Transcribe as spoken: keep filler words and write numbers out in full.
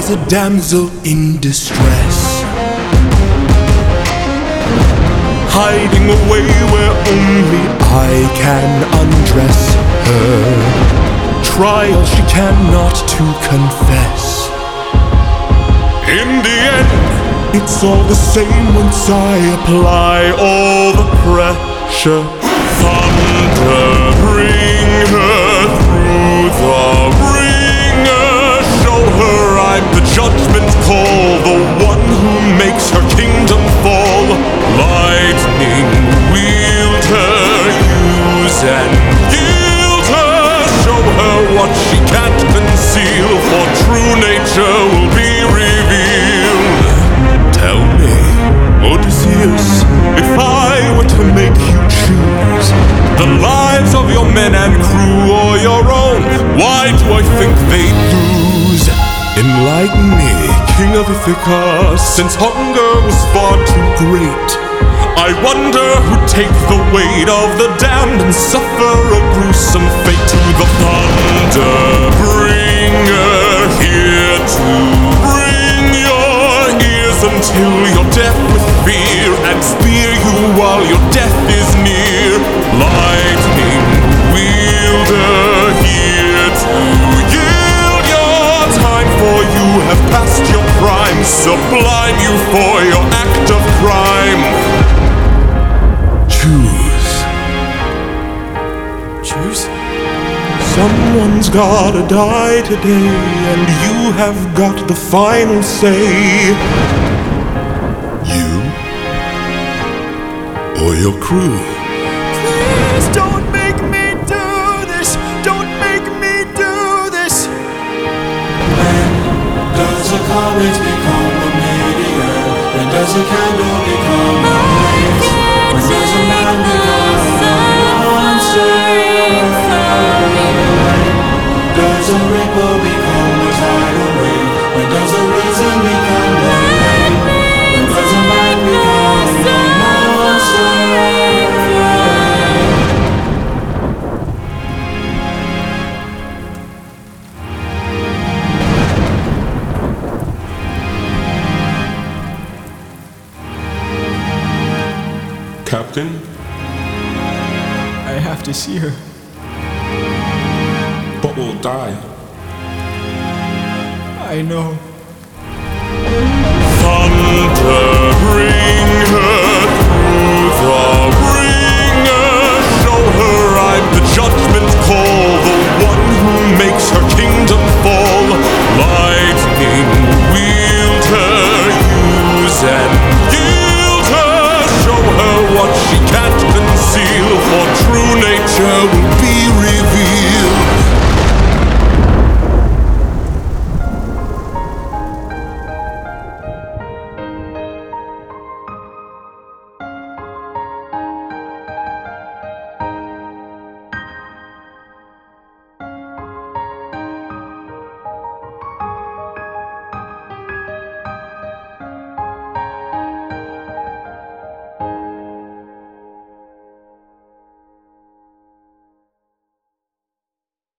is a damsel in distress, hiding away where only I can undress her. Trial she cannot to confess. In the end, it's all the same once I apply all the pressure. Thunder, bring her through the ringer. Show her I'm the judgment call, the one who makes her kingdom fall. Lightning, wield her, use and yield her. Show her what she can't conceal, for true nature will be revealed. Tell me, Odysseus, if I were to make you choose the lives of your men and crew or your own, why do I think they'd lose? Enlighten me, King of Ithaca, since hunger was far too great. I wonder who'd take the weight of the damned and suffer a gruesome fate. To the thunder bringer, here to bring your ears until you're deaf with fear, and spear you while your death is near. Lightning wielder, here to yield your time, for you have passed your prime. Sublime you for your act of crime. Choose. Choose? Someone's gotta die today, and you have got the final say. You or your crew? Please don't make me do this. Don't make me do this. When does a comet become a meteor? When does a candle become a blaze? When does a man become a monster? Does a ripple become a tidal wave? When does a reason become a lake? When does a man become a monster? Captain? I have to see her. But we'll die. I know. Thunder, bring her through the ringer. Show her I'm the judgment call, the one who makes her kingdom fall.